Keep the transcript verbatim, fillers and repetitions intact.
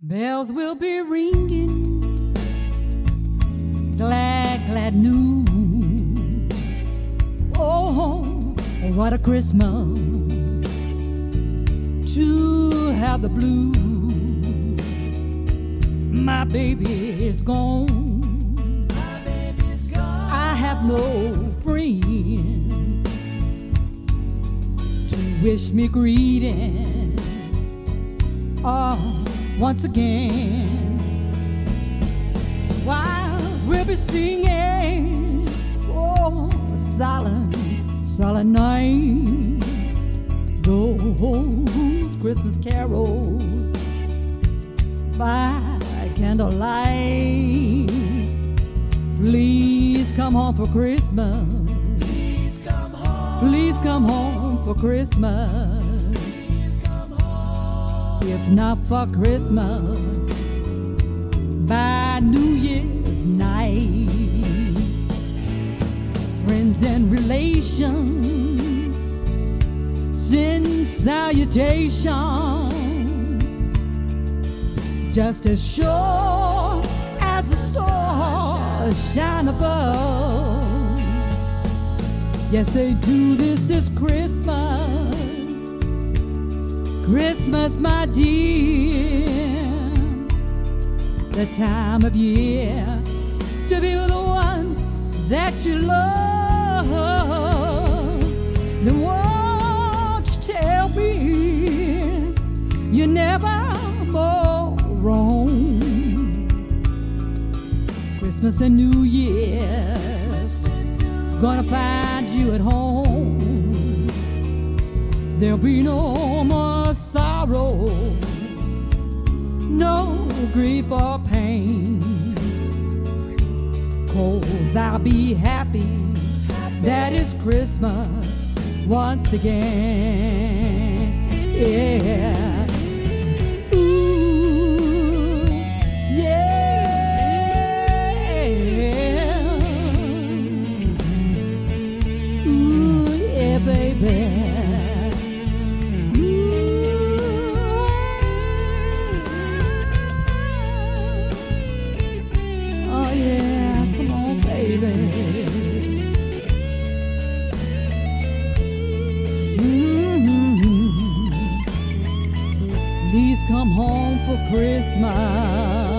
Bells will be ringing, glad, glad news. Oh, what a Christmas to have the blues. My baby is gone. My baby's gone. I have no friends to wish me greeting. Oh, once again, while we'll be singing, oh, silent, silent night, those Christmas carols by candlelight. Please come home for Christmas. Please come home. Please come home for Christmas. If not for Christmas, by New Year's night, friends and relations send salutation, just as sure as the stars shine above. Yes, they do. This is Christmas. Christmas, my dear, the time of year to be with the one that you love. Then won't you tell me you're never more wrong? Christmas and New Year is gonna find you at home. There'll be no more sorrow, no grief or pain, 'cause I'll be happy, that is Christmas once again. Yeah. Ooh, yeah. Ooh, yeah, baby. Mm-hmm. Please come home for Christmas.